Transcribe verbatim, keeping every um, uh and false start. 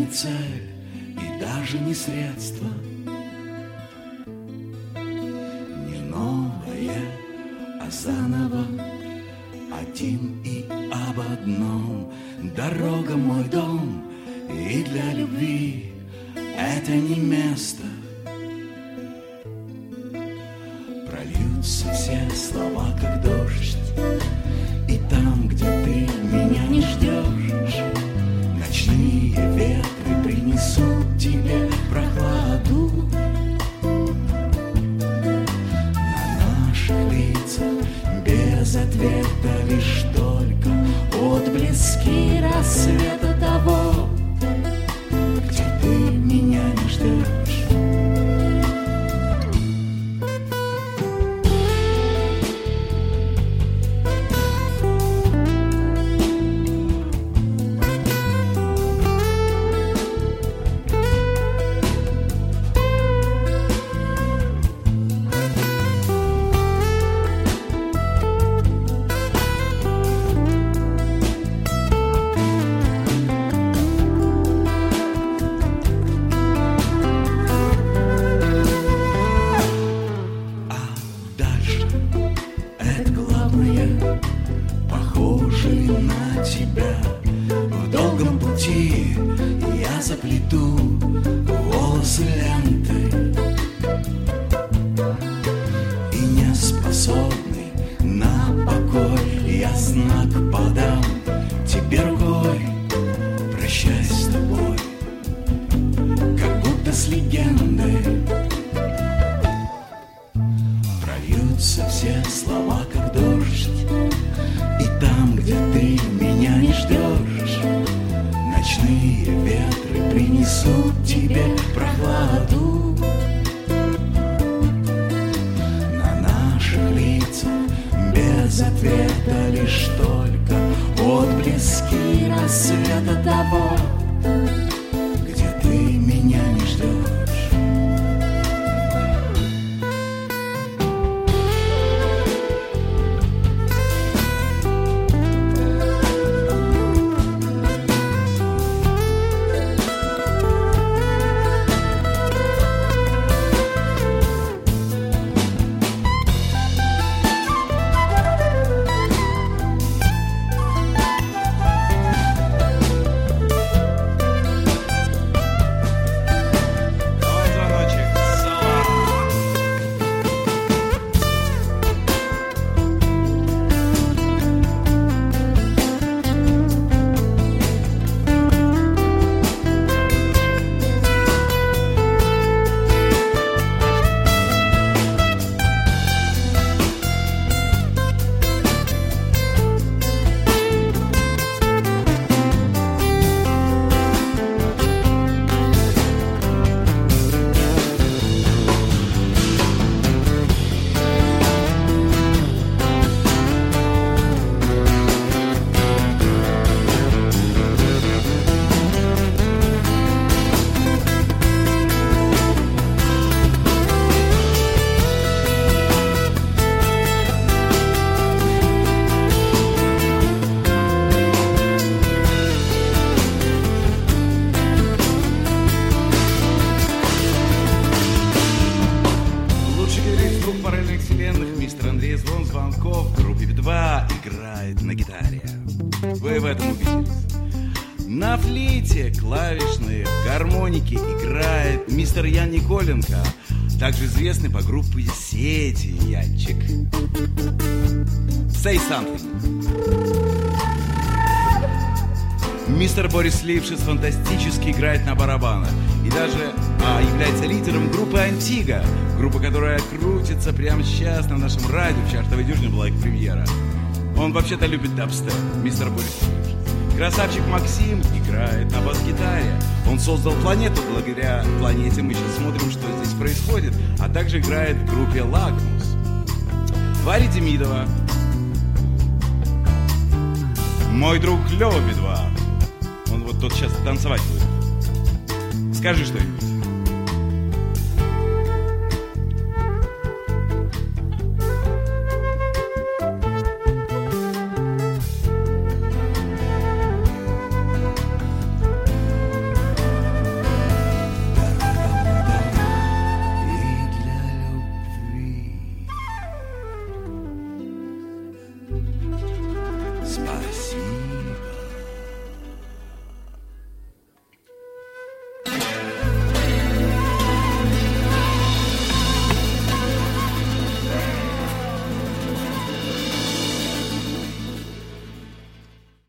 цель и даже не средство, не новое, а заново, один и об одном. Дорога мой дом, и для любви это не место. Прольются все слова, как дождь, и там, где ты меня не ждешь, ночные ветры принесут тебе прохладу. На наших лицах без ответа лишь только отблески рассвета того, где ты меня не ждешь. Также известный по группе «Сети» Янчик. Say something. Мистер Борис Лившиц фантастически играет на барабанах и даже а, является лидером группы «Антига», группа, которая крутится прямо сейчас на нашем радио, в чартовой дюжине была их премьера. Он вообще-то любит дабстеп, мистер Борис Лившиц. Красавчик Максим играет на бас-гитаре. Он создал планету, благодаря планете мы сейчас смотрим, что здесь происходит, а также играет в группе «Лагмус». Варя Демидова. Мой друг Лёва Би два. Он вот тут сейчас танцевать будет. Скажи что-нибудь.